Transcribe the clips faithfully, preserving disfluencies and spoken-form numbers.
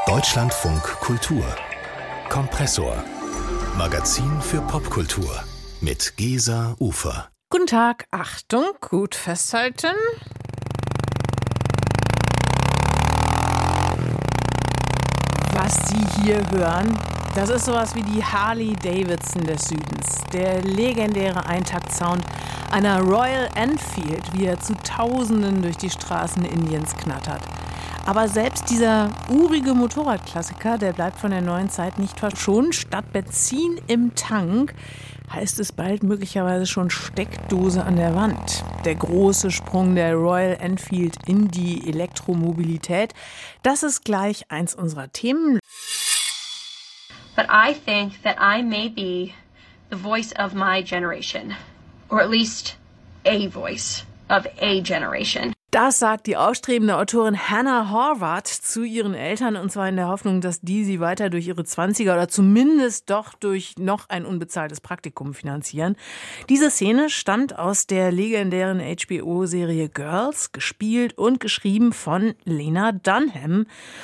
Deutschlandfunk Kultur Kompressor. Magazin für Popkultur mit Gesa Ufer. Guten Tag, Achtung, gut festhalten. Was Sie hier hören, das ist sowas wie die Harley Davidson des Südens. Der legendäre Eintaktsound einer Royal Enfield, wie er zu Tausenden durch die Straßen Indiens knattert. Aber selbst dieser urige Motorradklassiker, der bleibt von der neuen Zeit nicht verschont. Statt Benzin im Tank heißt es bald möglicherweise schon Steckdose an der Wand. Der große Sprung der Royal Enfield in die Elektromobilität, das ist gleich eins unserer Themen. But I think that I may be the voice of my generation, or at least a voice of a generation. Das sagt die aufstrebende Autorin Hannah Horvath zu ihren Eltern, und zwar in der Hoffnung, dass die sie weiter durch ihre Zwanziger oder zumindest doch durch noch ein unbezahltes Praktikum finanzieren. Diese Szene stammt aus der legendären H B O-Serie Girls, gespielt und geschrieben von Lena Dunham.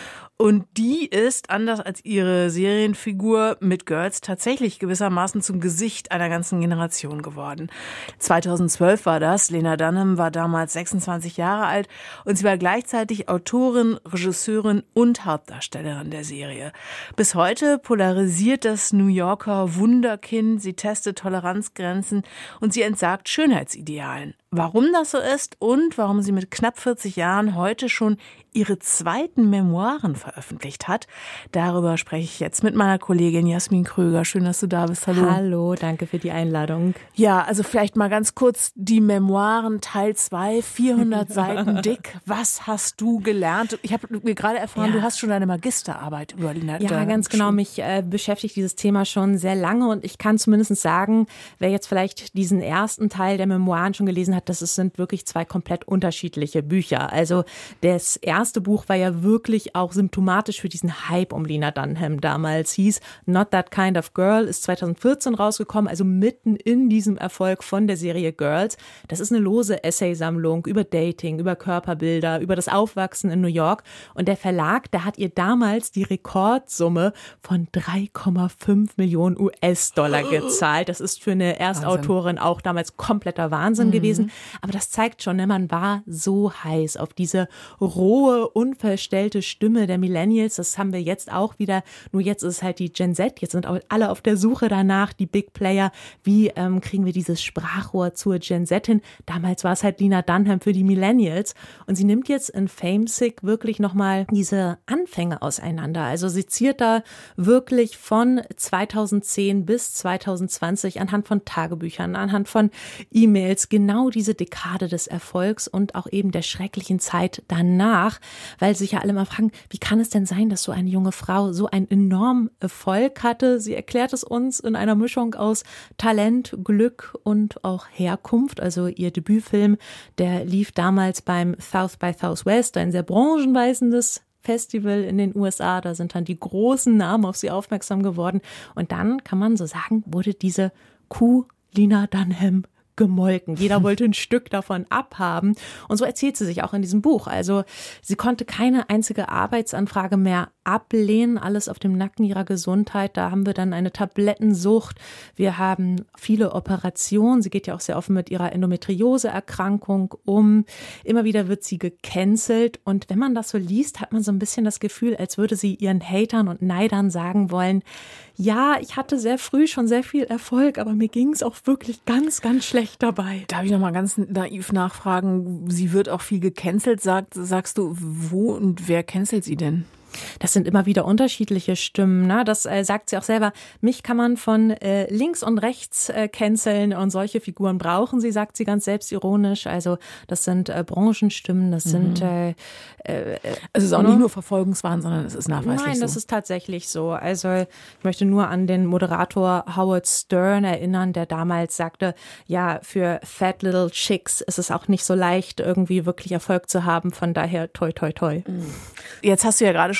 Und die ist, anders als ihre Serienfigur mit Girls, tatsächlich gewissermaßen zum Gesicht einer ganzen Generation geworden. zweitausendzwölf war das. Lena Dunham war damals sechsundzwanzig Jahre alt und sie war gleichzeitig Autorin, Regisseurin und Hauptdarstellerin der Serie. Bis heute polarisiert das New Yorker Wunderkind. Sie testet Toleranzgrenzen und sie entsagt Schönheitsidealen. Warum das so ist und warum sie mit knapp vierzig Jahren heute schon ihre zweiten Memoiren veröffentlicht hat, darüber spreche ich jetzt mit meiner Kollegin Jasmin Kröger. Schön, dass du da bist. Hallo. Hallo, danke für die Einladung. Ja, also vielleicht mal ganz kurz die Memoiren Teil zwei, vierhundert Seiten dick. Was hast du gelernt? Ich habe mir gerade erfahren, ja. Du hast schon deine Magisterarbeit über Lena Ja, ganz genau. Mich äh, beschäftigt dieses Thema schon sehr lange und ich kann zumindest sagen, wer jetzt vielleicht diesen ersten Teil der Memoiren schon gelesen hat, das sind wirklich zwei komplett unterschiedliche Bücher. Also das erste Buch war ja wirklich auch symptomatisch für diesen Hype um Lena Dunham damals. Hieß Not That Kind of Girl, ist zweitausendvierzehn rausgekommen, also mitten in diesem Erfolg von der Serie Girls. Das ist eine lose Essaysammlung über Dating, über Körperbilder, über das Aufwachsen in New York. Und der Verlag, der hat ihr damals die Rekordsumme von drei Komma fünf Millionen U S-Dollar gezahlt. Das ist für eine Erstautorin auch damals kompletter Wahnsinn mhm. gewesen. Aber das zeigt schon, ne, man war so heiß auf diese rohe, unverstellte Stimme der Millennials. Das haben wir jetzt auch wieder. Nur jetzt ist es halt die Gen Z. Jetzt sind auch alle auf der Suche danach, die Big Player. Wie ähm, kriegen wir dieses Sprachrohr zur Gen Z hin? Damals war es halt Lena Dunham für die Millennials. Und sie nimmt jetzt in Famesick wirklich nochmal diese Anfänge auseinander. Also sie ziert da wirklich von zweitausendzehn bis zweitausendzwanzig anhand von Tagebüchern, anhand von E-Mails, genau diese Dekade des Erfolgs und auch eben der schrecklichen Zeit danach, weil sich ja alle mal fragen, wie kann es denn sein, dass so eine junge Frau so einen enormen Erfolg hatte? Sie erklärt es uns in einer Mischung aus Talent, Glück und auch Herkunft. Also ihr Debütfilm, der lief damals beim South by Southwest, ein sehr branchenweisendes Festival in den U S A. Da sind dann die großen Namen auf sie aufmerksam geworden. Und dann, kann man so sagen, wurde diese Kuh Lena Dunham gemolken. Jeder wollte ein Stück davon abhaben. Und so erzählt sie sich auch in diesem Buch. Also sie konnte keine einzige Arbeitsanfrage mehr ablehnen, alles auf dem Nacken ihrer Gesundheit. Da haben wir dann eine Tablettensucht. Wir haben viele Operationen. Sie geht ja auch sehr offen mit ihrer Endometriose-Erkrankung um. Immer wieder wird sie gecancelt. Und wenn man das so liest, hat man so ein bisschen das Gefühl, als würde sie ihren Hatern und Neidern sagen wollen, ja, ich hatte sehr früh schon sehr viel Erfolg, aber mir ging es auch wirklich ganz, ganz schlecht dabei. Darf ich noch mal ganz naiv nachfragen? Sie wird auch viel gecancelt. Sagt, sagst du, wo und wer cancelt sie denn? Das sind immer wieder unterschiedliche Stimmen. Ne? Das äh, sagt sie auch selber. Mich kann man von äh, links und rechts äh, canceln und solche Figuren brauchen sie, sagt sie ganz selbstironisch. Also das sind äh, Branchenstimmen, das mhm. sind äh, äh, also es ist auch ne? nicht nur Verfolgungswahn, sondern es ist nachweislich Nein, so. das ist tatsächlich so. Also ich möchte nur an den Moderator Howard Stern erinnern, der damals sagte, ja, für Fat Little Chicks ist es auch nicht so leicht, irgendwie wirklich Erfolg zu haben. Von daher toi, toi, toi. Jetzt hast du ja gerade schon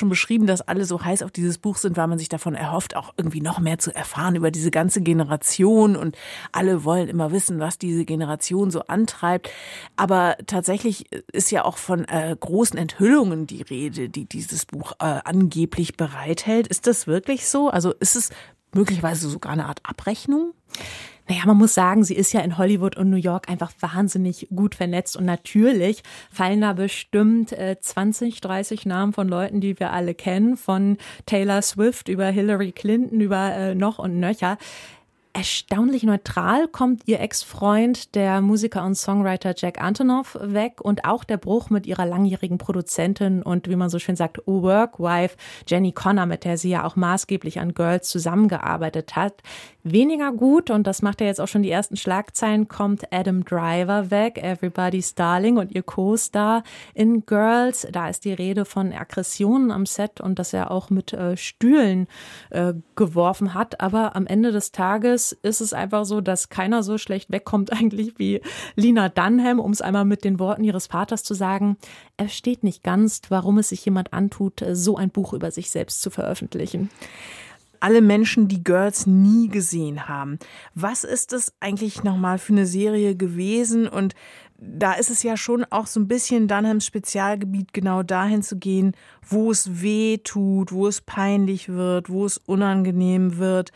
schon beschrieben, dass alle so heiß auf dieses Buch sind, weil man sich davon erhofft, auch irgendwie noch mehr zu erfahren über diese ganze Generation. Und alle wollen immer wissen, was diese Generation so antreibt. Aber tatsächlich ist ja auch von äh, großen Enthüllungen die Rede, die dieses Buch äh, angeblich bereithält. Ist das wirklich so? Also ist es möglicherweise sogar eine Art Abrechnung? Naja, man muss sagen, sie ist ja in Hollywood und New York einfach wahnsinnig gut vernetzt. Und natürlich fallen da bestimmt äh, zwanzig, dreißig Namen von Leuten, die wir alle kennen. Von Taylor Swift über Hillary Clinton, über äh, noch und nöcher. Erstaunlich neutral kommt ihr Ex-Freund, der Musiker und Songwriter Jack Antonoff, weg und auch der Bruch mit ihrer langjährigen Produzentin und, wie man so schön sagt, Workwife Jenny Connor, mit der sie ja auch maßgeblich an Girls zusammengearbeitet hat. Weniger gut, und das macht ja jetzt auch schon die ersten Schlagzeilen, kommt Adam Driver weg, Everybody's Darling und ihr Co-Star in Girls. Da ist die Rede von Aggressionen am Set und dass er auch mit äh, Stühlen äh, geworfen hat. Aber am Ende des Tages ist es einfach so, dass keiner so schlecht wegkommt eigentlich wie Lena Dunham, um es einmal mit den Worten ihres Vaters zu sagen. Er versteht nicht ganz, warum es sich jemand antut, so ein Buch über sich selbst zu veröffentlichen. Alle Menschen, die Girls nie gesehen haben. Was ist das eigentlich nochmal für eine Serie gewesen? Und da ist es ja schon auch so ein bisschen Dunhams Spezialgebiet, genau dahin zu gehen, wo es weh tut, wo es peinlich wird, wo es unangenehm wird.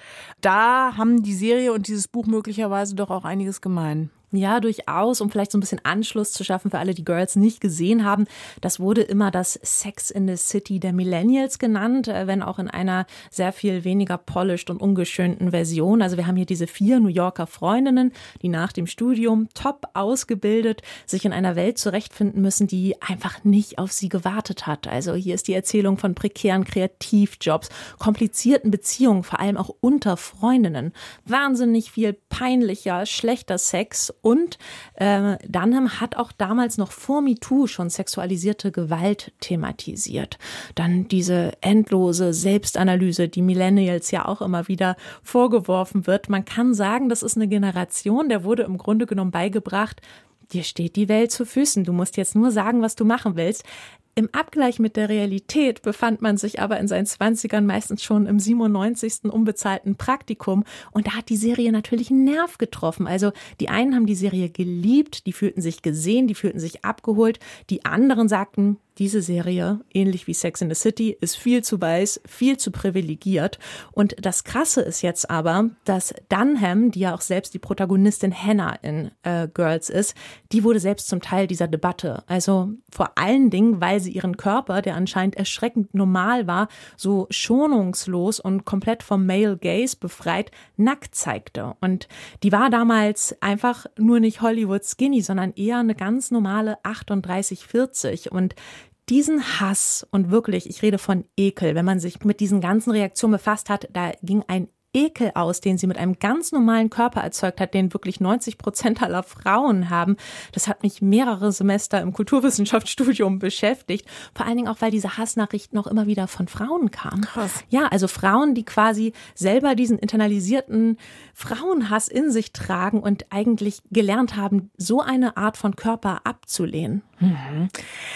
Da haben die Serie und dieses Buch möglicherweise doch auch einiges gemein. Ja, durchaus, um vielleicht so ein bisschen Anschluss zu schaffen für alle, die Girls nicht gesehen haben. Das wurde immer das Sex in the City der Millennials genannt, wenn auch in einer sehr viel weniger polished und ungeschönten Version. Also wir haben hier diese vier New Yorker Freundinnen, die nach dem Studium top ausgebildet sich in einer Welt zurechtfinden müssen, die einfach nicht auf sie gewartet hat. Also hier ist die Erzählung von prekären Kreativjobs, komplizierten Beziehungen, vor allem auch unter Freundinnen, wahnsinnig viel peinlicher, schlechter Sex. Und äh, Dunham hat auch damals noch vor MeToo schon sexualisierte Gewalt thematisiert. Dann diese endlose Selbstanalyse, die Millennials ja auch immer wieder vorgeworfen wird. Man kann sagen, das ist eine Generation, der wurde im Grunde genommen beigebracht, dir steht die Welt zu Füßen, du musst jetzt nur sagen, was du machen willst. Im Abgleich mit der Realität befand man sich aber in seinen Zwanzigern meistens schon im siebenundneunzigsten unbezahlten Praktikum. Und da hat die Serie natürlich einen Nerv getroffen. Also die einen haben die Serie geliebt, die fühlten sich gesehen, die fühlten sich abgeholt. Die anderen sagten, diese Serie, ähnlich wie Sex in the City, ist viel zu weiß, viel zu privilegiert. Und das Krasse ist jetzt aber, dass Dunham, die ja auch selbst die Protagonistin Hannah in äh, Girls ist, die wurde selbst zum Teil dieser Debatte. Also vor allen Dingen, weil sie ihren Körper, der anscheinend erschreckend normal war, so schonungslos und komplett vom Male Gaze befreit, nackt zeigte. Und die war damals einfach nur nicht Hollywood Skinny, sondern eher eine ganz normale achtunddreißig vierzig. Und diesen Hass und wirklich, ich rede von Ekel, wenn man sich mit diesen ganzen Reaktionen befasst hat, da ging ein Ekel aus, den sie mit einem ganz normalen Körper erzeugt hat, den wirklich neunzig Prozent aller Frauen haben. Das hat mich mehrere Semester im Kulturwissenschaftsstudium beschäftigt. Vor allen Dingen auch, weil diese Hassnachrichten auch immer wieder von Frauen kamen. Krass. Ja, also Frauen, die quasi selber diesen internalisierten Frauenhass in sich tragen und eigentlich gelernt haben, so eine Art von Körper abzulehnen. Mhm.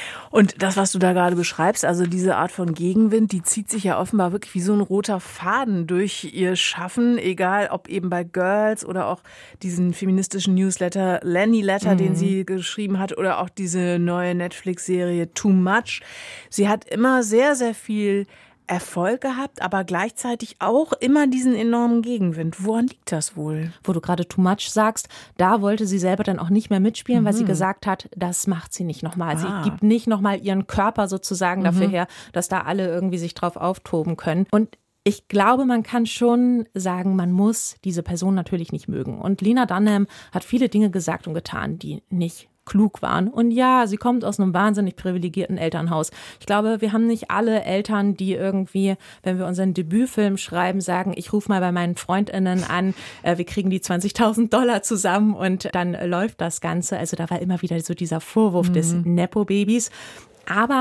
Und das, was du da gerade beschreibst, also diese Art von Gegenwind, die zieht sich ja offenbar wirklich wie so ein roter Faden durch ihr Schaffen, egal ob eben bei Girls oder auch diesen feministischen Newsletter Lenny Letter, mhm. den sie geschrieben hat, oder auch diese neue Netflix-Serie Too Much. Sie hat immer sehr, sehr viel Erfolg gehabt, aber gleichzeitig auch immer diesen enormen Gegenwind. Woran liegt das wohl? Wo du gerade Too Much sagst, da wollte sie selber dann auch nicht mehr mitspielen, mhm. weil sie gesagt hat, das macht sie nicht nochmal. Ah. Sie gibt nicht nochmal ihren Körper sozusagen mhm. dafür her, dass da alle irgendwie sich drauf auftoben können. Und ich glaube, man kann schon sagen, man muss diese Person natürlich nicht mögen. Und Lena Dunham hat viele Dinge gesagt und getan, die nicht klug waren. Und ja, sie kommt aus einem wahnsinnig privilegierten Elternhaus. Ich glaube, wir haben nicht alle Eltern, die irgendwie, wenn wir unseren Debütfilm schreiben, sagen, ich rufe mal bei meinen FreundInnen an, äh, wir kriegen die zwanzigtausend Dollar zusammen und dann äh, läuft das Ganze. Also da war immer wieder so dieser Vorwurf mhm. des Nepo-Babys. Aber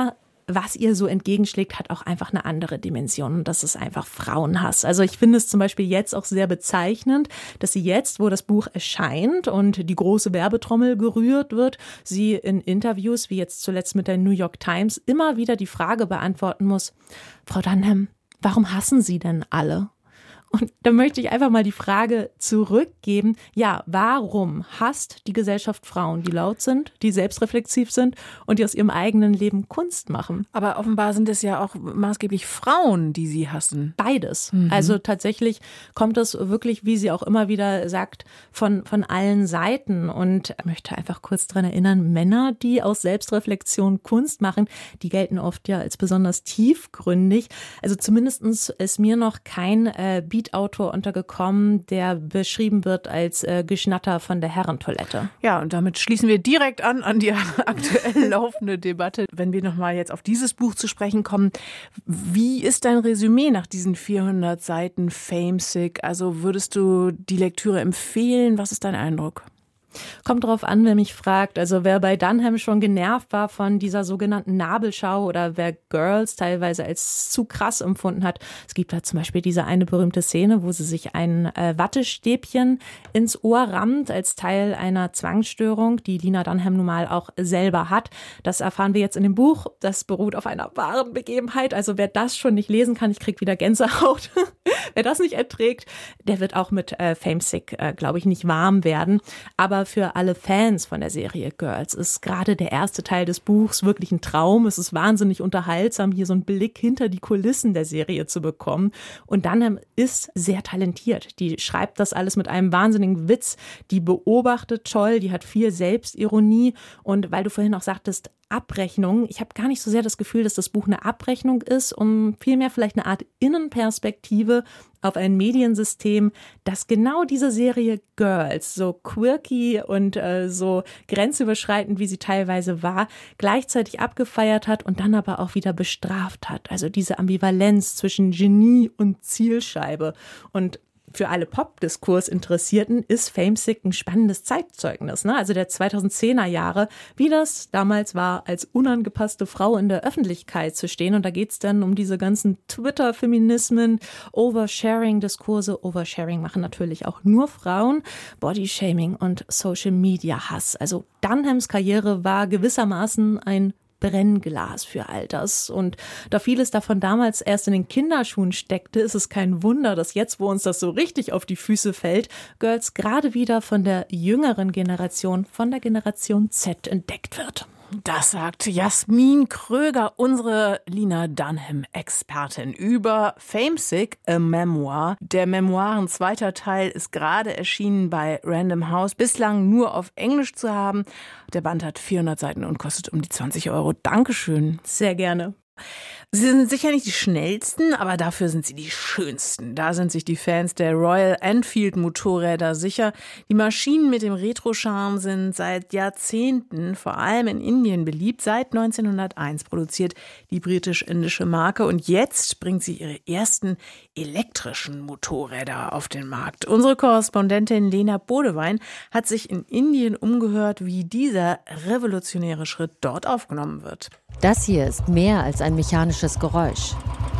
was ihr so entgegenschlägt, hat auch einfach eine andere Dimension. Und das ist einfach Frauenhass. Also ich finde es zum Beispiel jetzt auch sehr bezeichnend, dass sie jetzt, wo das Buch erscheint und die große Werbetrommel gerührt wird, sie in Interviews, wie jetzt zuletzt mit der New York Times, immer wieder die Frage beantworten muss: Frau Dunham, warum hassen Sie denn alle? Und da möchte ich einfach mal die Frage zurückgeben, ja, warum hasst die Gesellschaft Frauen, die laut sind, die selbstreflexiv sind und die aus ihrem eigenen Leben Kunst machen? Aber offenbar sind es ja auch maßgeblich Frauen, die sie hassen. Beides. Mhm. Also tatsächlich kommt es wirklich, wie sie auch immer wieder sagt, von, von allen Seiten. Und ich möchte einfach kurz daran erinnern, Männer, die aus Selbstreflexion Kunst machen, die gelten oft ja als besonders tiefgründig. Also zumindest ist mir noch kein äh, Autor untergekommen, der beschrieben wird als äh, Geschnatter von der Herrentoilette. Ja, und damit schließen wir direkt an an die aktuell laufende Debatte. Wenn wir nochmal jetzt auf dieses Buch zu sprechen kommen, wie ist dein Resümee nach diesen vierhundert Seiten Famesick? Also würdest du die Lektüre empfehlen? Was ist dein Eindruck? Kommt drauf an, wer mich fragt. Also wer bei Dunham schon genervt war von dieser sogenannten Nabelschau oder wer Girls teilweise als zu krass empfunden hat. Es gibt da zum Beispiel diese eine berühmte Szene, wo sie sich ein äh, Wattestäbchen ins Ohr rammt als Teil einer Zwangsstörung, die Lena Dunham nun mal auch selber hat. Das erfahren wir jetzt in dem Buch. Das beruht auf einer wahren Begebenheit. Also wer das schon nicht lesen kann, ich krieg wieder Gänsehaut. Wer das nicht erträgt, der wird auch mit äh, Famesick, äh, glaube ich, nicht warm werden. Aber für alle Fans von der Serie Girls ist gerade der erste Teil des Buchs wirklich ein Traum. Es ist wahnsinnig unterhaltsam, hier so einen Blick hinter die Kulissen der Serie zu bekommen. Und Dunham ist sehr talentiert. Die schreibt das alles mit einem wahnsinnigen Witz. Die beobachtet toll, die hat viel Selbstironie. Und weil du vorhin auch sagtest, Abrechnung. Ich habe gar nicht so sehr das Gefühl, dass das Buch eine Abrechnung ist, um vielmehr vielleicht eine Art Innenperspektive auf ein Mediensystem, das genau diese Serie Girls, so quirky und äh, so grenzüberschreitend, wie sie teilweise war, gleichzeitig abgefeiert hat und dann aber auch wieder bestraft hat. Also diese Ambivalenz zwischen Genie und Zielscheibe. Und für alle Pop-Diskurs-Interessierten ist Famesick ein spannendes Zeitzeugnis, ne? Also der zweitausendzehner Jahre, wie das damals war, als unangepasste Frau in der Öffentlichkeit zu stehen. Und da geht's dann um diese ganzen Twitter-Feminismen, Oversharing-Diskurse. Oversharing machen natürlich auch nur Frauen, Bodyshaming und Social-Media-Hass. Also Dunhams Karriere war gewissermaßen ein Brennglas für all das. Und da vieles davon damals erst in den Kinderschuhen steckte, ist es kein Wunder, dass jetzt, wo uns das so richtig auf die Füße fällt, Girls gerade wieder von der jüngeren Generation, von der Generation Z entdeckt wird. Das sagt Jasmin Kröger, unsere Lena Dunham-Expertin, über Famesick, a Memoir. Der Memoiren zweiter Teil ist gerade erschienen bei Random House, bislang nur auf Englisch zu haben. Der Band hat vierhundert Seiten und kostet um die zwanzig Euro. Dankeschön. Sehr gerne. Sie sind sicher nicht die schnellsten, aber dafür sind sie die schönsten. Da sind sich die Fans der Royal Enfield Motorräder sicher. Die Maschinen mit dem Retro-Charme sind seit Jahrzehnten, vor allem in Indien, beliebt. Seit neunzehnhunderteins produziert die britisch-indische Marke und jetzt bringt sie ihre ersten elektrischen Motorräder auf den Markt. Unsere Korrespondentin Lena Bodewein hat sich in Indien umgehört, wie dieser revolutionäre Schritt dort aufgenommen wird. Das hier ist mehr als ein mechanisches Geräusch.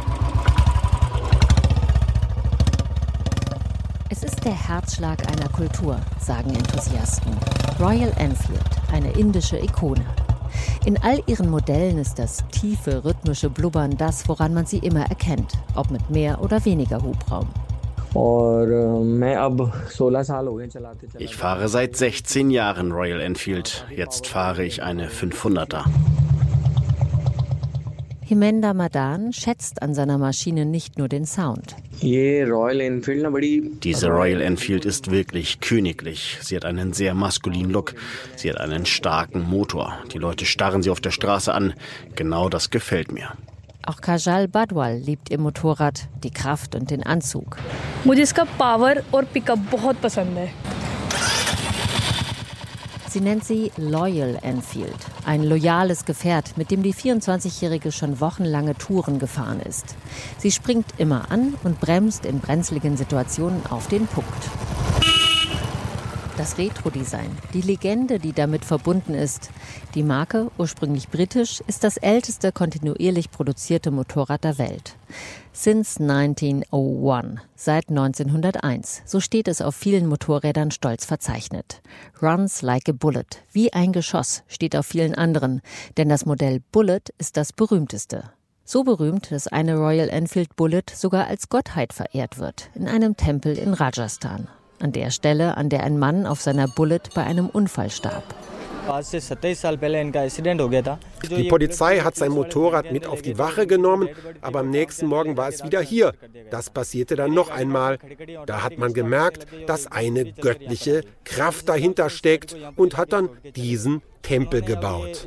Es ist der Herzschlag einer Kultur, sagen Enthusiasten. Royal Enfield, eine indische Ikone. In all ihren Modellen ist das tiefe, rhythmische Blubbern das, woran man sie immer erkennt, ob mit mehr oder weniger Hubraum. Ich fahre seit sechzehn Jahren Royal Enfield. Jetzt fahre ich eine fünfhunderter. Hemendra Madan schätzt an seiner Maschine nicht nur den Sound. Diese Royal Enfield ist wirklich königlich. Sie hat einen sehr maskulinen Look. Sie hat einen starken Motor. Die Leute starren sie auf der Straße an. Genau das gefällt mir. Auch Kajal Badwal liebt ihr Motorrad, die Kraft und den Anzug. Sie nennt sie Loyal Enfield, ein loyales Gefährt, mit dem die vierundzwanzigjährige schon wochenlange Touren gefahren ist. Sie springt immer an und bremst in brenzligen Situationen auf den Punkt. Das Retro-Design, die Legende, die damit verbunden ist. Die Marke, ursprünglich britisch, ist das älteste kontinuierlich produzierte Motorrad der Welt. Since neunzehnhunderteins, seit neunzehnhunderteins, so steht es auf vielen Motorrädern stolz verzeichnet. Runs like a bullet, wie ein Geschoss, steht auf vielen anderen, denn das Modell Bullet ist das berühmteste. So berühmt, dass eine Royal Enfield Bullet sogar als Gottheit verehrt wird, in einem Tempel in Rajasthan. An der Stelle, an der ein Mann auf seiner Bullet bei einem Unfall starb. Die Polizei hat sein Motorrad mit auf die Wache genommen, aber am nächsten Morgen war es wieder hier. Das passierte dann noch einmal. Da hat man gemerkt, dass eine göttliche Kraft dahinter steckt und hat dann diesen Tempel gebaut.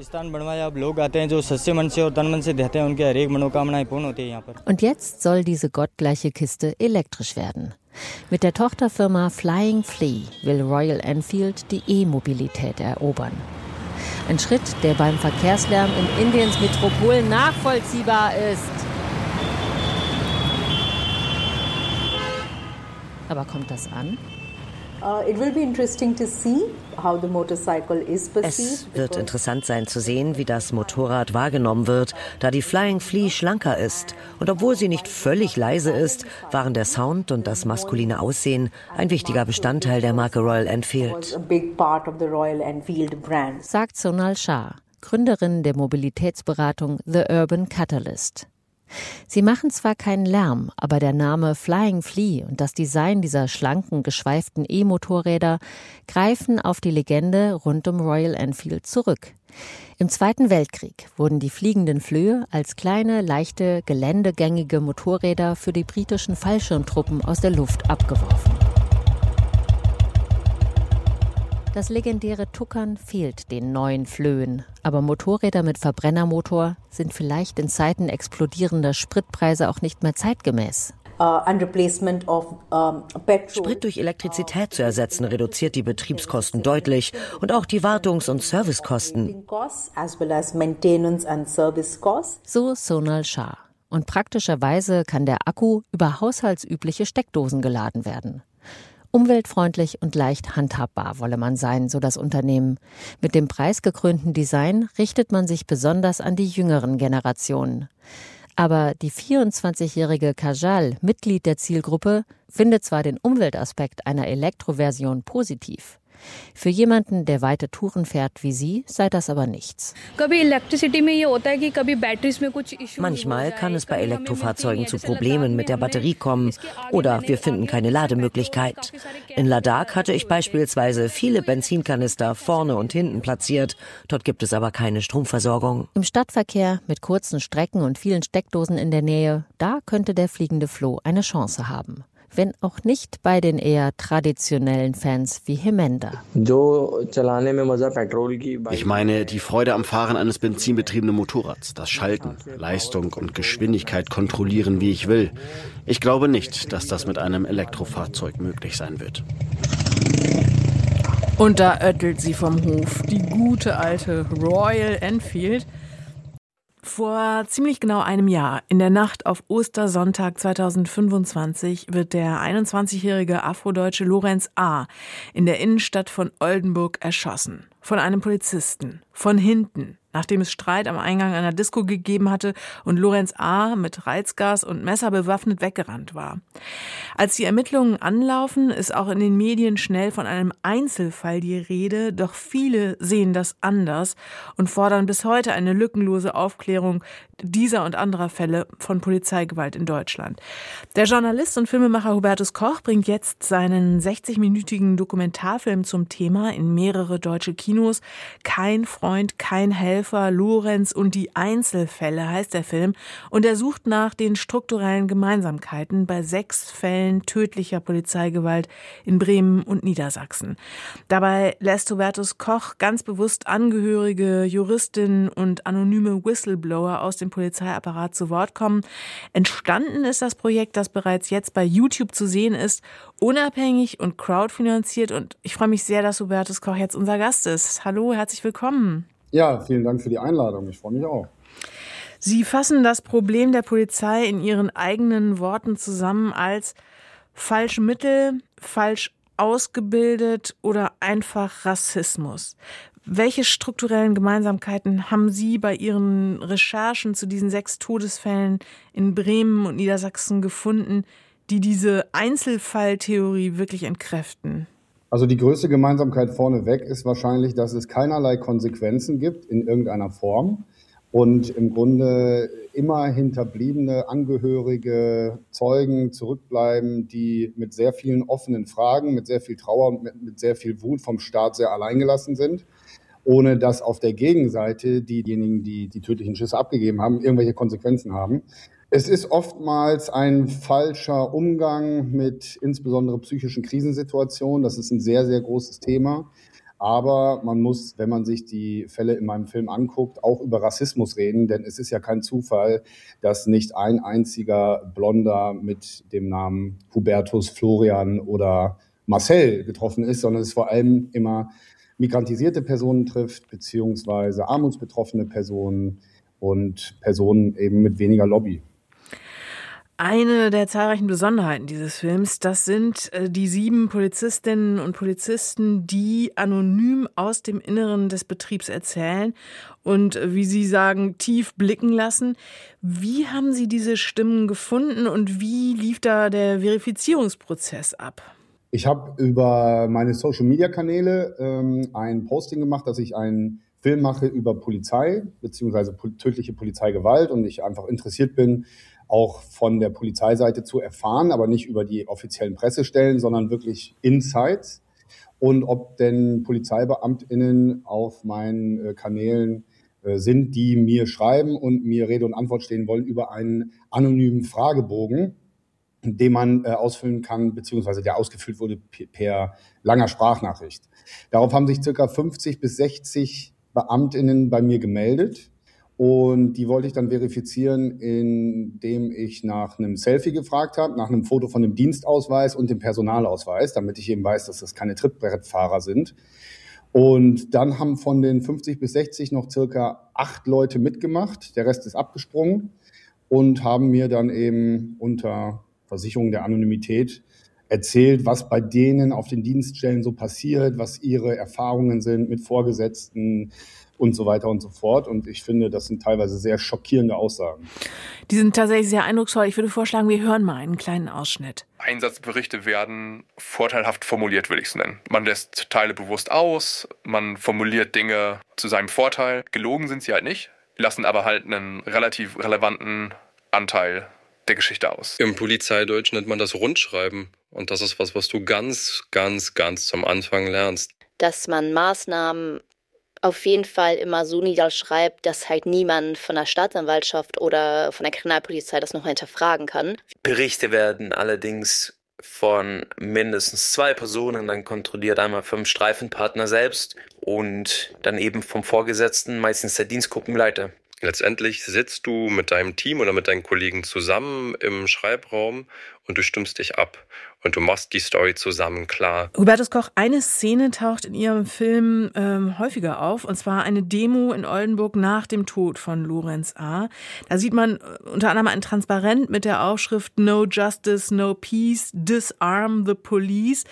Und jetzt soll diese gottgleiche Kiste elektrisch werden. Mit der Tochterfirma Flying Flea will Royal Enfield die E-Mobilität erobern. Ein Schritt, der beim Verkehrslärm in Indiens Metropolen nachvollziehbar ist. Aber kommt das an? Es wird interessant sein zu sehen, wie das Motorrad wahrgenommen wird, da die Flying Flea schlanker ist. Und obwohl sie nicht völlig leise ist, waren der Sound und das maskuline Aussehen ein wichtiger Bestandteil der Marke Royal Enfield. Sagt Sonal Shah, Gründerin der Mobilitätsberatung The Urban Catalyst. Sie machen zwar keinen Lärm, aber der Name Flying Flea und das Design dieser schlanken, geschweiften E-Motorräder greifen auf die Legende rund um Royal Enfield zurück. Im Zweiten Weltkrieg wurden die fliegenden Flöhe als kleine, leichte, geländegängige Motorräder für die britischen Fallschirmtruppen aus der Luft abgeworfen. Das legendäre Tuckern fehlt den neuen Flöhen. Aber Motorräder mit Verbrennermotor sind vielleicht in Zeiten explodierender Spritpreise auch nicht mehr zeitgemäß. Sprit durch Elektrizität zu ersetzen, reduziert die Betriebskosten deutlich und auch die Wartungs- und Servicekosten. So Sonal Shah. Und praktischerweise kann der Akku über haushaltsübliche Steckdosen geladen werden. Umweltfreundlich und leicht handhabbar wolle man sein, so das Unternehmen. Mit dem preisgekrönten Design richtet man sich besonders an die jüngeren Generationen. Aber die vierundzwanzigjährige Kajal, Mitglied der Zielgruppe, findet zwar den Umweltaspekt einer Elektroversion positiv. Für jemanden, der weite Touren fährt wie sie, sei das aber nichts. Manchmal kann es bei Elektrofahrzeugen zu Problemen mit der Batterie kommen oder wir finden keine Lademöglichkeit. In Ladakh hatte ich beispielsweise viele Benzinkanister vorne und hinten platziert. Dort gibt es aber keine Stromversorgung. Im Stadtverkehr mit kurzen Strecken und vielen Steckdosen in der Nähe, da könnte der fliegende Floh eine Chance haben. Wenn auch nicht bei den eher traditionellen Fans wie Hemenda. Ich meine, die Freude am Fahren eines benzinbetriebenen Motorrads, das Schalten, Leistung und Geschwindigkeit kontrollieren, wie ich will. Ich glaube nicht, dass das mit einem Elektrofahrzeug möglich sein wird. Und da öttelt sie vom Hof, die gute alte Royal Enfield. Vor ziemlich genau einem Jahr, in der Nacht auf Ostersonntag zweitausendfünfundzwanzig, wird der einundzwanzigjährige Afrodeutsche Lorenz A. in der Innenstadt von Oldenburg erschossen. Von einem Polizisten. Von hinten. Nachdem es Streit am Eingang einer Disco gegeben hatte und Lorenz A. mit Reizgas und Messer bewaffnet weggerannt war. Als die Ermittlungen anlaufen, ist auch in den Medien schnell von einem Einzelfall die Rede, doch viele sehen das anders und fordern bis heute eine lückenlose Aufklärung dieser und anderer Fälle von Polizeigewalt in Deutschland. Der Journalist und Filmemacher Hubertus Koch bringt jetzt seinen sechzigminütigen Dokumentarfilm zum Thema in mehrere deutsche Kinos. Kein Freund, kein Helfer, Lorenz und die Einzelfälle heißt der Film und er sucht nach den strukturellen Gemeinsamkeiten bei sechs Fällen tödlicher Polizeigewalt in Bremen und Niedersachsen. Dabei lässt Hubertus Koch ganz bewusst Angehörige, Juristinnen und anonyme Whistleblower aus dem Polizeiapparat zu Wort kommen. Entstanden ist das Projekt, das bereits jetzt bei YouTube zu sehen ist, unabhängig und crowdfinanziert und ich freue mich sehr, dass Hubertus Koch jetzt unser Gast ist. Hallo, herzlich willkommen. Ja, vielen Dank für die Einladung. Ich freue mich auch. Sie fassen das Problem der Polizei in Ihren eigenen Worten zusammen als falsche Mittel, falsch ausgebildet oder einfach Rassismus? Welche strukturellen Gemeinsamkeiten haben Sie bei Ihren Recherchen zu diesen sechs Todesfällen in Bremen und Niedersachsen gefunden, die diese Einzelfalltheorie wirklich entkräften? Also die größte Gemeinsamkeit vorneweg ist wahrscheinlich, dass es keinerlei Konsequenzen gibt in irgendeiner Form und im Grunde immer hinterbliebene Angehörige, Zeugen zurückbleiben, die mit sehr vielen offenen Fragen, mit sehr viel Trauer und mit, mit sehr viel Wut vom Staat sehr alleingelassen sind, ohne dass auf der Gegenseite diejenigen, die die tödlichen Schüsse abgegeben haben, irgendwelche Konsequenzen haben. Es ist oftmals ein falscher Umgang mit insbesondere psychischen Krisensituationen. Das ist ein sehr, sehr großes Thema. Aber man muss, wenn man sich die Fälle in meinem Film anguckt, auch über Rassismus reden. Denn es ist ja kein Zufall, dass nicht ein einziger Blonder mit dem Namen Hubertus, Florian oder Marcel getroffen ist, sondern es vor allem immer migrantisierte Personen trifft, beziehungsweise armutsbetroffene Personen und Personen eben mit weniger Lobby. Eine der zahlreichen Besonderheiten dieses Films, das sind die sieben Polizistinnen und Polizisten, die anonym aus dem Inneren des Betriebs erzählen und, wie Sie sagen, tief blicken lassen. Wie haben Sie diese Stimmen gefunden und wie lief da der Verifizierungsprozess ab? Ich habe über meine Social-Media-Kanäle ähm, ein Posting gemacht, dass ich einen Film mache über Polizei bzw. tödliche Polizeigewalt und ich einfach interessiert bin, auch von der Polizeiseite zu erfahren, aber nicht über die offiziellen Pressestellen, sondern wirklich Insights. Und ob denn PolizeibeamtInnen auf meinen äh, Kanälen äh, sind, die mir schreiben und mir Rede und Antwort stehen wollen über einen anonymen Fragebogen, den man äh, ausfüllen kann, beziehungsweise der ausgefüllt wurde p- per langer Sprachnachricht. Darauf haben sich circa fünfzig bis sechzig BeamtInnen bei mir gemeldet. Und die wollte ich dann verifizieren, indem ich nach einem Selfie gefragt habe, nach einem Foto von dem Dienstausweis und dem Personalausweis, damit ich eben weiß, dass das keine Trittbrettfahrer sind. Und dann haben von den fünfzig bis sechzig noch circa acht Leute mitgemacht. Der Rest ist abgesprungen und haben mir dann eben unter Versicherung der Anonymität erzählt, was bei denen auf den Dienststellen so passiert, was ihre Erfahrungen sind mit Vorgesetzten, und so weiter und so fort. Und ich finde, das sind teilweise sehr schockierende Aussagen. Die sind tatsächlich sehr eindrucksvoll. Ich würde vorschlagen, wir hören mal einen kleinen Ausschnitt. Einsatzberichte werden vorteilhaft formuliert, würde ich es nennen. Man lässt Teile bewusst aus, man formuliert Dinge zu seinem Vorteil. Gelogen sind sie halt nicht, lassen aber halt einen relativ relevanten Anteil der Geschichte aus. Im Polizeideutsch nennt man das Rundschreiben. Und das ist was, was du ganz, ganz, ganz zum Anfang lernst. Dass man Maßnahmen auf jeden Fall immer so niederschreibt, dass halt niemand von der Staatsanwaltschaft oder von der Kriminalpolizei das noch hinterfragen kann. Berichte werden allerdings von mindestens zwei Personen dann kontrolliert, einmal vom Streifenpartner selbst und dann eben vom Vorgesetzten, meistens der Dienstgruppenleiter. Letztendlich sitzt du mit deinem Team oder mit deinen Kollegen zusammen im Schreibraum und du stimmst dich ab und du machst die Story zusammen klar. Hubertus Koch, eine Szene taucht in Ihrem Film ähm, häufiger auf, und zwar eine Demo in Oldenburg nach dem Tod von Lorenz A. Da sieht man unter anderem ein Transparent mit der Aufschrift No Justice, No Peace, Disarm the Police.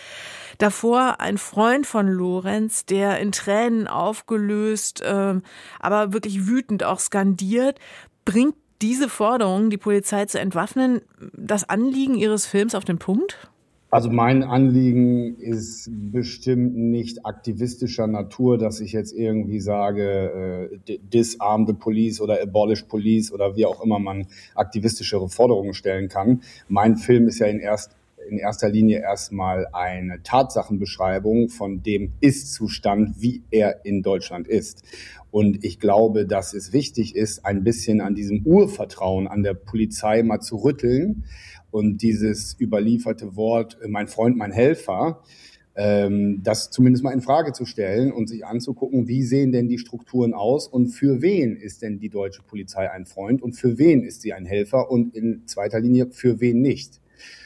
Davor ein Freund von Lorenz, der in Tränen aufgelöst, ähm, aber wirklich wütend auch skandiert. Bringt diese Forderung, die Polizei zu entwaffnen, das Anliegen Ihres Films auf den Punkt? Also mein Anliegen ist bestimmt nicht aktivistischer Natur, dass ich jetzt irgendwie sage, äh, disarm the police oder abolish police oder wie auch immer man aktivistischere Forderungen stellen kann. Mein Film ist ja in, erst, in erster Linie erstmal eine Tatsachenbeschreibung von dem Ist-Zustand, wie er in Deutschland ist. Und ich glaube, dass es wichtig ist, ein bisschen an diesem Urvertrauen an der Polizei mal zu rütteln. Und dieses überlieferte Wort, mein Freund, mein Helfer, ähm, das zumindest mal in Frage zu stellen und sich anzugucken, wie sehen denn die Strukturen aus und für wen ist denn die deutsche Polizei ein Freund und für wen ist sie ein Helfer und in zweiter Linie für wen nicht.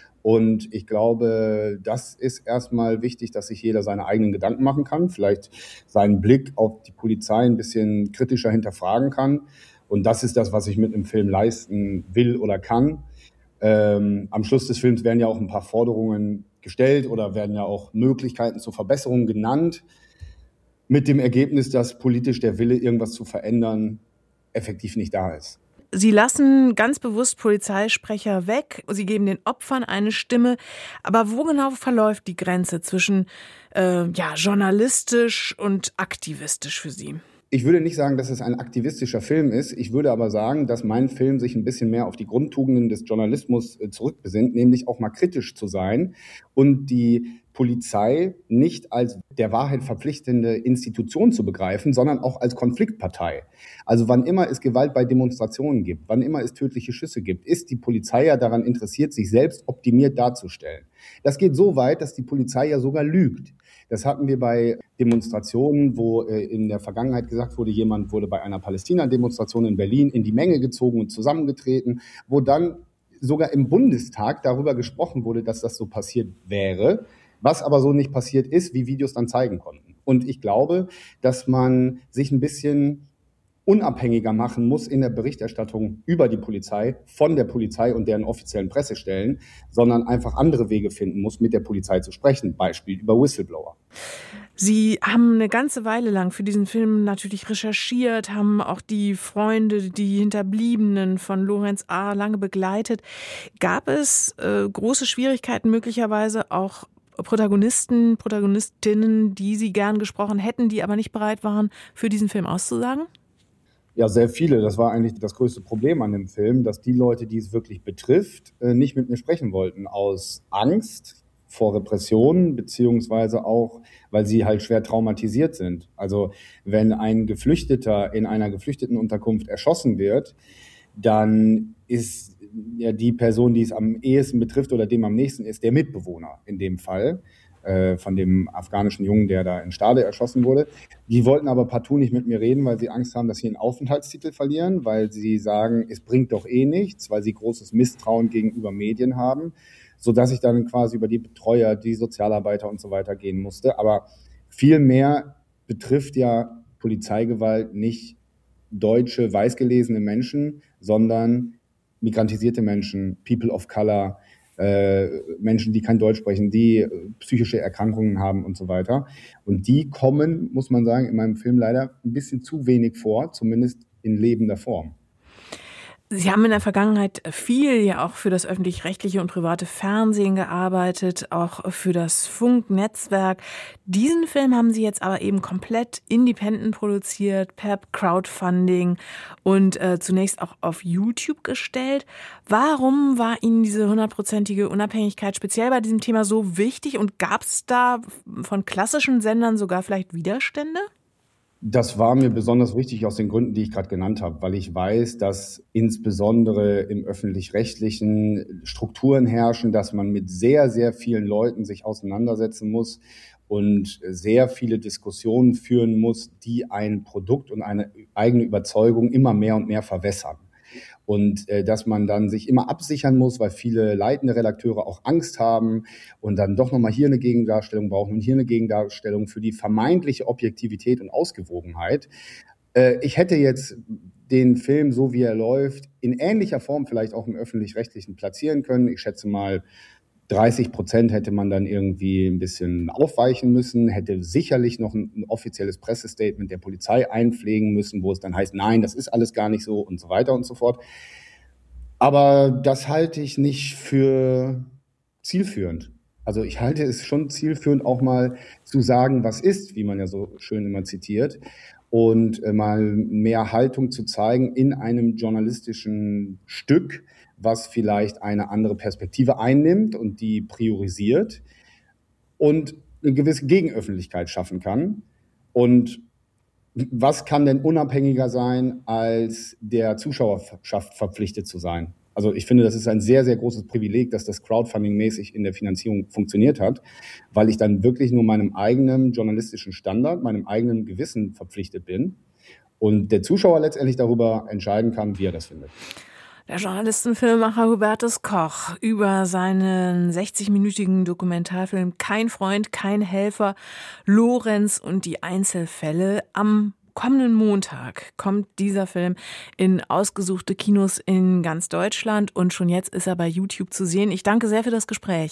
Und ich glaube, das ist erstmal wichtig, dass sich jeder seine eigenen Gedanken machen kann, vielleicht seinen Blick auf die Polizei ein bisschen kritischer hinterfragen kann. Und das ist das, was ich mit einem Film leisten will oder kann. Ähm, am Schluss des Films werden ja auch ein paar Forderungen gestellt oder werden ja auch Möglichkeiten zur Verbesserung genannt, mit dem Ergebnis, dass politisch der Wille, irgendwas zu verändern, effektiv nicht da ist. Sie lassen ganz bewusst Polizeisprecher weg. Sie geben den Opfern eine Stimme. Aber wo genau verläuft die Grenze zwischen äh, ja, journalistisch und aktivistisch für Sie? Ich würde nicht sagen, dass es ein aktivistischer Film ist. Ich würde aber sagen, dass mein Film sich ein bisschen mehr auf die Grundtugenden des Journalismus zurückbesinnt, nämlich auch mal kritisch zu sein und die Polizei nicht als der Wahrheit verpflichtende Institution zu begreifen, sondern auch als Konfliktpartei. Also wann immer es Gewalt bei Demonstrationen gibt, wann immer es tödliche Schüsse gibt, ist die Polizei ja daran interessiert, sich selbst optimiert darzustellen. Das geht so weit, dass die Polizei ja sogar lügt. Das hatten wir bei Demonstrationen, wo äh, in der Vergangenheit gesagt wurde, jemand wurde bei einer Palästina-Demonstration in Berlin in die Menge gezogen und zusammengetreten, wo dann sogar im Bundestag darüber gesprochen wurde, dass das so passiert wäre, was aber so nicht passiert ist, wie Videos dann zeigen konnten. Und ich glaube, dass man sich ein bisschen unabhängiger machen muss in der Berichterstattung über die Polizei, von der Polizei und deren offiziellen Pressestellen, sondern einfach andere Wege finden muss, mit der Polizei zu sprechen, Beispiel über Whistleblower. Sie haben eine ganze Weile lang für diesen Film natürlich recherchiert, haben auch die Freunde, die Hinterbliebenen von Lorenz A. lange begleitet. Gab es äh, große Schwierigkeiten, möglicherweise auch Protagonisten, Protagonistinnen, die Sie gern gesprochen hätten, die aber nicht bereit waren, für diesen Film auszusagen? Ja, sehr viele. Das war eigentlich das größte Problem an dem Film, dass die Leute, die es wirklich betrifft, nicht mit mir sprechen wollten. Aus Angst vor Repressionen, beziehungsweise auch, weil sie halt schwer traumatisiert sind. Also wenn ein Geflüchteter in einer Geflüchtetenunterkunft erschossen wird, dann ist ja die Person, die es am ehesten betrifft oder dem am nächsten ist, der Mitbewohner in dem Fall äh, von dem afghanischen Jungen, der da in Stade erschossen wurde. Die wollten aber partout nicht mit mir reden, weil sie Angst haben, dass sie einen Aufenthaltstitel verlieren, weil sie sagen, es bringt doch eh nichts, weil sie großes Misstrauen gegenüber Medien haben, sodass ich dann quasi über die Betreuer, die Sozialarbeiter und so weiter gehen musste. Aber viel mehr betrifft ja Polizeigewalt nicht deutsche, weißgelesene Menschen, sondern migrantisierte Menschen, People of Color, äh, Menschen, die kein Deutsch sprechen, die äh, psychische Erkrankungen haben und so weiter. Und die kommen, muss man sagen, in meinem Film leider ein bisschen zu wenig vor, zumindest in lebender Form. Sie haben in der Vergangenheit viel ja auch für das öffentlich-rechtliche und private Fernsehen gearbeitet, auch für das Funknetzwerk. Diesen Film haben Sie jetzt aber eben komplett independent produziert, per Crowdfunding und äh, zunächst auch auf YouTube gestellt. Warum war Ihnen diese hundertprozentige Unabhängigkeit speziell bei diesem Thema so wichtig und gab es da von klassischen Sendern sogar vielleicht Widerstände? Das war mir besonders wichtig aus den Gründen, die ich gerade genannt habe, weil ich weiß, dass insbesondere im öffentlich-rechtlichen Strukturen herrschen, dass man mit sehr, sehr vielen Leuten sich auseinandersetzen muss und sehr viele Diskussionen führen muss, die ein Produkt und eine eigene Überzeugung immer mehr und mehr verwässern. Und äh, dass man dann sich immer absichern muss, weil viele leitende Redakteure auch Angst haben und dann doch nochmal hier eine Gegendarstellung brauchen und hier eine Gegendarstellung für die vermeintliche Objektivität und Ausgewogenheit. Äh, ich hätte jetzt den Film, so wie er läuft, in ähnlicher Form vielleicht auch im Öffentlich-Rechtlichen platzieren können. Ich schätze mal, dreißig Prozent hätte man dann irgendwie ein bisschen aufweichen müssen, hätte sicherlich noch ein, ein offizielles Pressestatement der Polizei einpflegen müssen, wo es dann heißt, nein, das ist alles gar nicht so und so weiter und so fort. Aber das halte ich nicht für zielführend. Also ich halte es schon zielführend, auch mal zu sagen, was ist, wie man ja so schön immer zitiert, und mal mehr Haltung zu zeigen in einem journalistischen Stück, was vielleicht eine andere Perspektive einnimmt und die priorisiert und eine gewisse Gegenöffentlichkeit schaffen kann. Und was kann denn unabhängiger sein, als der Zuschauerschaft verpflichtet zu sein? Also ich finde, das ist ein sehr, sehr großes Privileg, dass das Crowdfunding-mäßig in der Finanzierung funktioniert hat, weil ich dann wirklich nur meinem eigenen journalistischen Standard, meinem eigenen Gewissen verpflichtet bin und der Zuschauer letztendlich darüber entscheiden kann, wie er das findet. Der Journalistenfilmemacher Hubertus Koch über seinen sechzig-minütigen Dokumentarfilm Kein Freund, kein Helfer, Lorenz und die Einzelfälle. Am kommenden Montag kommt dieser Film in ausgesuchte Kinos in ganz Deutschland und schon jetzt ist er bei YouTube zu sehen. Ich danke sehr für das Gespräch.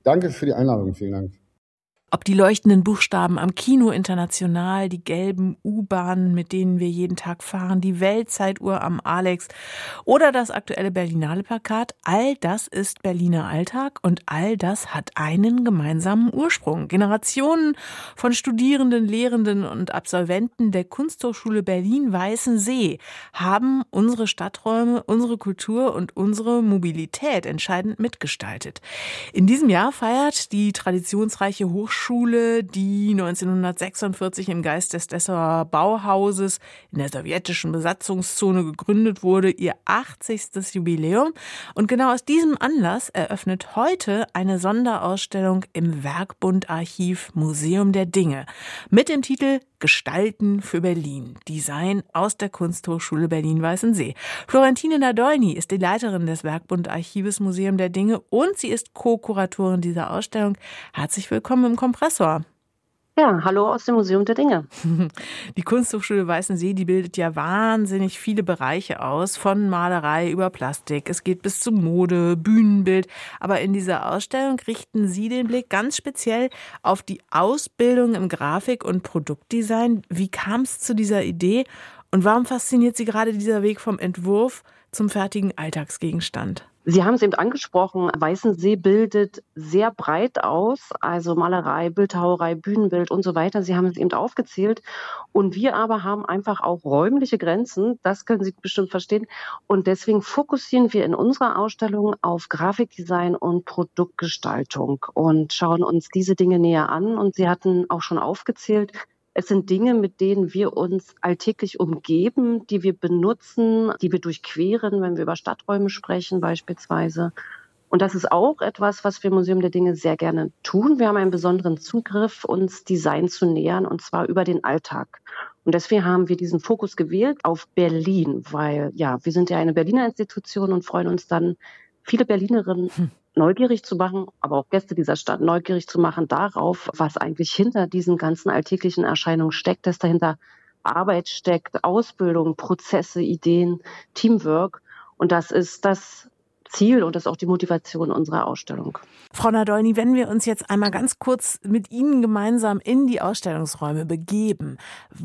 Danke für die Einladung. Vielen Dank. Ob die leuchtenden Buchstaben am Kino International, die gelben U-Bahnen, mit denen wir jeden Tag fahren, die Weltzeituhr am Alex oder das aktuelle Berlinale Plakat, all das ist Berliner Alltag und all das hat einen gemeinsamen Ursprung. Generationen von Studierenden, Lehrenden und Absolventen der Kunsthochschule Berlin-Weißensee haben unsere Stadträume, unsere Kultur und unsere Mobilität entscheidend mitgestaltet. In diesem Jahr feiert die traditionsreiche Hochschule Schule, die neunzehnhundertsechsundvierzig im Geist des Dessauer Bauhauses in der sowjetischen Besatzungszone gegründet wurde, ihr achtzigstes Jubiläum. Und genau aus diesem Anlass eröffnet heute eine Sonderausstellung im Werkbund-Archiv Museum der Dinge mit dem Titel Gestalten für Berlin. Design aus der Kunsthochschule Berlin-Weißensee. Florentine Nadolny ist die Leiterin des Werkbund-Archives Museum der Dinge und sie ist Co-Kuratorin dieser Ausstellung. Herzlich willkommen im Kompressor. Ja, hallo aus dem Museum der Dinge. Die Kunsthochschule Weißensee, die bildet ja wahnsinnig viele Bereiche aus, von Malerei über Plastik. Es geht bis zu Mode, Bühnenbild. Aber in dieser Ausstellung richten Sie den Blick ganz speziell auf die Ausbildung im Grafik- und Produktdesign. Wie kam es zu dieser Idee und warum fasziniert Sie gerade dieser Weg vom Entwurf zum fertigen Alltagsgegenstand? Sie haben es eben angesprochen, Weißensee bildet sehr breit aus, also Malerei, Bildhauerei, Bühnenbild und so weiter. Sie haben es eben aufgezählt. Und wir aber haben einfach auch räumliche Grenzen, das können Sie bestimmt verstehen. Und deswegen fokussieren wir in unserer Ausstellung auf Grafikdesign und Produktgestaltung und schauen uns diese Dinge näher an. Und Sie hatten auch schon aufgezählt, es sind Dinge, mit denen wir uns alltäglich umgeben, die wir benutzen, die wir durchqueren, wenn wir über Stadträume sprechen beispielsweise. Und das ist auch etwas, was wir im Museum der Dinge sehr gerne tun. Wir haben einen besonderen Zugriff, uns Design zu nähern, und zwar über den Alltag. Und deswegen haben wir diesen Fokus gewählt auf Berlin, weil ja, wir sind ja eine Berliner Institution und freuen uns dann, viele Berlinerinnen hm. neugierig zu machen, aber auch Gäste dieser Stadt neugierig zu machen darauf, was eigentlich hinter diesen ganzen alltäglichen Erscheinungen steckt, dass dahinter Arbeit steckt, Ausbildung, Prozesse, Ideen, Teamwork. Und das ist das Ziel und das ist auch die Motivation unserer Ausstellung. Frau Nadolny, wenn wir uns jetzt einmal ganz kurz mit Ihnen gemeinsam in die Ausstellungsräume begeben,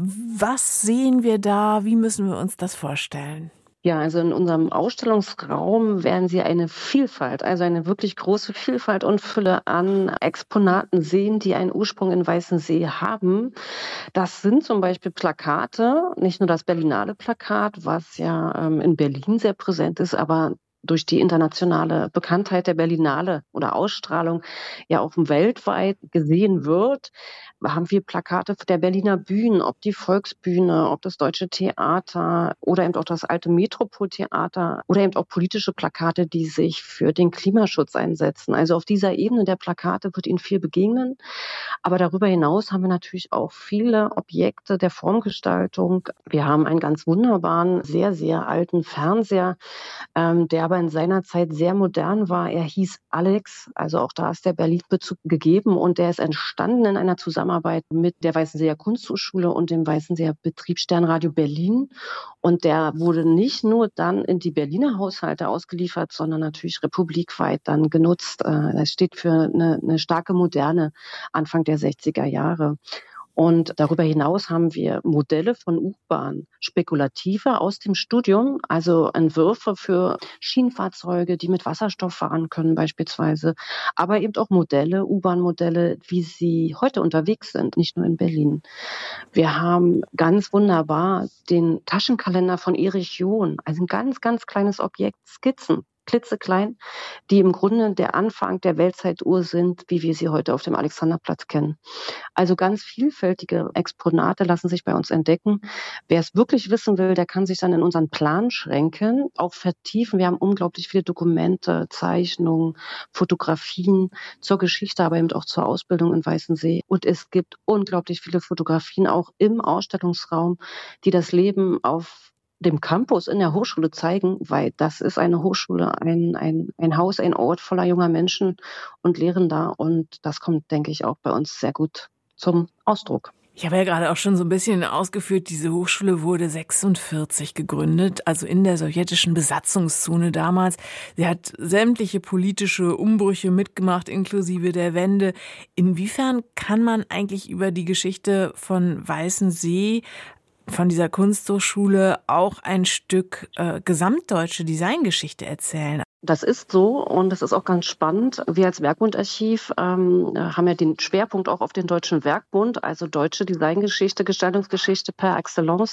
was sehen wir da? Wie müssen wir uns das vorstellen? Ja, also in unserem Ausstellungsraum werden Sie eine Vielfalt, also eine wirklich große Vielfalt und Fülle an Exponaten sehen, die einen Ursprung in Weißensee haben. Das sind zum Beispiel Plakate, nicht nur das Berlinale Plakat, was ja ähm, in Berlin sehr präsent ist, aber durch die internationale Bekanntheit der Berlinale oder Ausstrahlung ja auch weltweit gesehen wird, haben wir Plakate der Berliner Bühnen, ob die Volksbühne, ob das Deutsche Theater oder eben auch das alte Metropoltheater oder eben auch politische Plakate, die sich für den Klimaschutz einsetzen. Also auf dieser Ebene der Plakate wird Ihnen viel begegnen. Aber darüber hinaus haben wir natürlich auch viele Objekte der Formgestaltung. Wir haben einen ganz wunderbaren, sehr, sehr alten Fernseher, ähm, der aber in seiner Zeit sehr modern war. Er hieß Alex, also auch da ist der Berlin-Bezug gegeben und der ist entstanden in einer Zusammenarbeit mit der Weißenseer Kunsthochschule und dem Weißenseer Betrieb Sternradio Berlin. Und der wurde nicht nur dann in die Berliner Haushalte ausgeliefert, sondern natürlich republikweit dann genutzt. Das steht für eine, eine starke Moderne Anfang der sechziger Jahre. Und darüber hinaus haben wir Modelle von U-Bahn, spekulative aus dem Studium, also Entwürfe für Schienenfahrzeuge, die mit Wasserstoff fahren können beispielsweise, aber eben auch Modelle, U-Bahn-Modelle, wie sie heute unterwegs sind, nicht nur in Berlin. Wir haben ganz wunderbar den Taschenkalender von Erich John, also ein ganz, ganz kleines Objekt, Skizzen. Klitzeklein, die im Grunde der Anfang der Weltzeituhr sind, wie wir sie heute auf dem Alexanderplatz kennen. Also ganz vielfältige Exponate lassen sich bei uns entdecken. Wer es wirklich wissen will, der kann sich dann in unseren Planschränken auch vertiefen. Wir haben unglaublich viele Dokumente, Zeichnungen, Fotografien zur Geschichte, aber eben auch zur Ausbildung in Weißensee. Und es gibt unglaublich viele Fotografien auch im Ausstellungsraum, die das Leben auf dem Campus in der Hochschule zeigen, weil das ist eine Hochschule, ein, ein, ein Haus, ein Ort voller junger Menschen und Lehrender. Und das kommt, denke ich, auch bei uns sehr gut zum Ausdruck. Ich habe ja gerade auch schon so ein bisschen ausgeführt, diese Hochschule wurde sechsundvierzig gegründet, also in der sowjetischen Besatzungszone damals. Sie hat sämtliche politische Umbrüche mitgemacht, inklusive der Wende. Inwiefern kann man eigentlich über die Geschichte von Weißensee, von dieser Kunsthochschule, auch ein Stück äh, gesamtdeutsche Designgeschichte erzählen? Das ist so und das ist auch ganz spannend. Wir als Werkbundarchiv ähm, haben ja den Schwerpunkt auch auf den Deutschen Werkbund, also deutsche Designgeschichte, Gestaltungsgeschichte par excellence.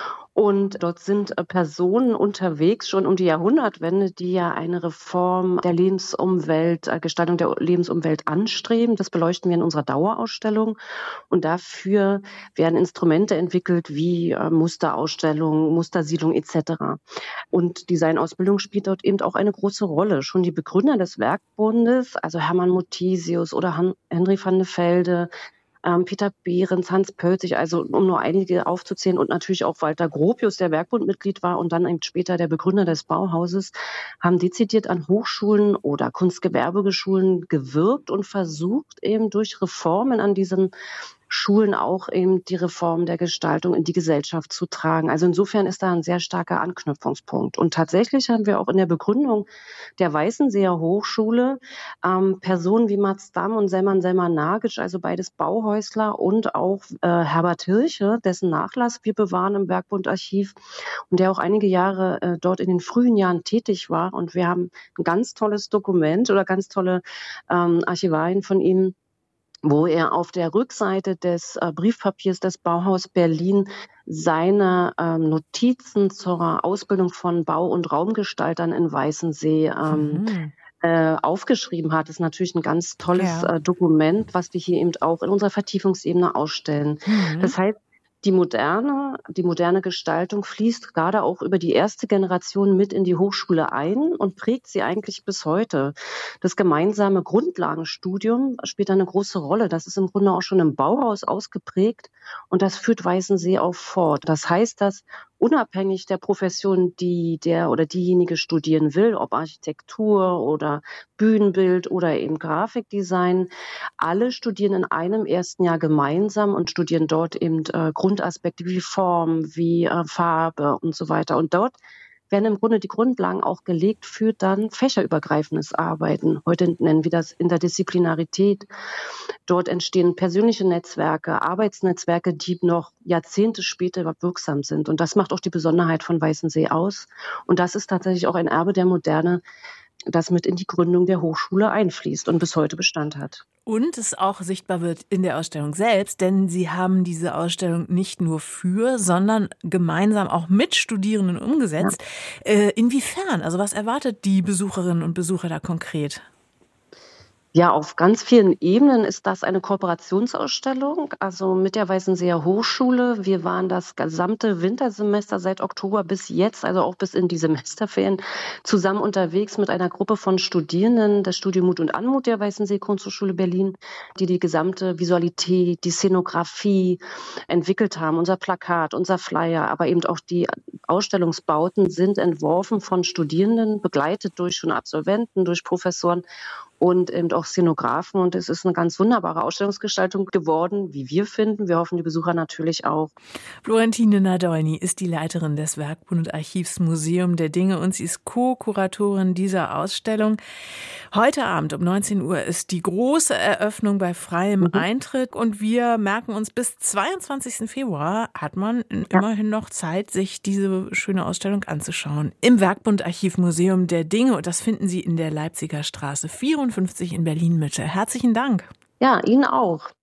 Und dort sind Personen unterwegs, schon um die Jahrhundertwende, die ja eine Reform der Lebensumwelt, Gestaltung der Lebensumwelt anstreben. Das beleuchten wir in unserer Dauerausstellung. Und dafür werden Instrumente entwickelt wie Musterausstellung, Mustersiedlung et cetera. Und Designausbildung spielt dort eben auch eine große Rolle. Schon die Begründer des Werkbundes, also Hermann Muthesius oder Henry van de Velde, Peter Behrens, Hans Pölzig, also um nur einige aufzuzählen und natürlich auch Walter Gropius, der Werkbundmitglied war und dann eben später der Begründer des Bauhauses, haben dezidiert an Hochschulen oder Kunstgewerbegeschulen gewirkt und versucht eben durch Reformen an diesen Schulen auch eben die Reform der Gestaltung in die Gesellschaft zu tragen. Also insofern ist da ein sehr starker Anknüpfungspunkt. Und tatsächlich haben wir auch in der Begründung der Weißenseer Hochschule ähm, Personen wie Mats Dam und Selman Selman-Nagic, also beides Bauhäusler, und auch äh, Herbert Hirche, dessen Nachlass wir bewahren im Werkbundarchiv und der auch einige Jahre äh, dort in den frühen Jahren tätig war. Und wir haben ein ganz tolles Dokument oder ganz tolle ähm, Archivarien von ihm, wo er auf der Rückseite des äh, Briefpapiers des Bauhaus Berlin seine ähm, Notizen zur Ausbildung von Bau- und Raumgestaltern in Weißensee ähm, mhm. äh, aufgeschrieben hat. Das ist natürlich ein ganz tolles ja. äh, Dokument, was wir hier eben auch in unserer Vertiefungsebene ausstellen. Mhm. Das heißt, Die moderne, die moderne Gestaltung fließt gerade auch über die erste Generation mit in die Hochschule ein und prägt sie eigentlich bis heute. Das gemeinsame Grundlagenstudium spielt eine große Rolle. Das ist im Grunde auch schon im Bauhaus ausgeprägt und das führt Weißensee auch fort. Das heißt, dass unabhängig der Profession, die der oder diejenige studieren will, ob Architektur oder Bühnenbild oder eben Grafikdesign, alle studieren in einem ersten Jahr gemeinsam und studieren dort eben äh, Grundaspekte wie Form, wie äh, Farbe und so weiter. Und dort werden im Grunde die Grundlagen auch gelegt für dann fächerübergreifendes Arbeiten. Heute nennen wir das Interdisziplinarität. Dort entstehen persönliche Netzwerke, Arbeitsnetzwerke, die noch Jahrzehnte später wirksam sind. Und das macht auch die Besonderheit von Weißensee aus. Und das ist tatsächlich auch ein Erbe der Moderne, das mit in die Gründung der Hochschule einfließt und bis heute Bestand hat. Und es auch sichtbar wird in der Ausstellung selbst, denn Sie haben diese Ausstellung nicht nur für, sondern gemeinsam auch mit Studierenden umgesetzt. Ja. Äh, inwiefern? Also was erwartet die Besucherinnen und Besucher da konkret? Ja, auf ganz vielen Ebenen ist das eine Kooperationsausstellung, also mit der Weißenseer Hochschule. Wir waren das gesamte Wintersemester seit Oktober bis jetzt, also auch bis in die Semesterferien, zusammen unterwegs mit einer Gruppe von Studierenden des Studium Mut und Anmut der Weißensee Kunsthochschule Berlin, die die gesamte Visualität, die Szenografie entwickelt haben. Unser Plakat, unser Flyer, aber eben auch die Ausstellungsbauten sind entworfen von Studierenden, begleitet durch schon Absolventen, durch Professoren und eben auch Szenografen. Und es ist eine ganz wunderbare Ausstellungsgestaltung geworden, wie wir finden. Wir hoffen, die Besucher natürlich auch. Florentine Nadolny ist die Leiterin des Werkbundarchivs Museum der Dinge und sie ist Co-Kuratorin dieser Ausstellung. Heute Abend um neunzehn Uhr ist die große Eröffnung bei freiem mhm. Eintritt und wir merken uns, bis zweiundzwanzigsten Februar hat man ja. immerhin noch Zeit, sich diese schöne Ausstellung anzuschauen. Im Werkbundarchiv Museum der Dinge und das finden Sie in der Leipziger Straße vierundfünfzig in Berlin-Mitte. Herzlichen Dank. Ja, Ihnen auch.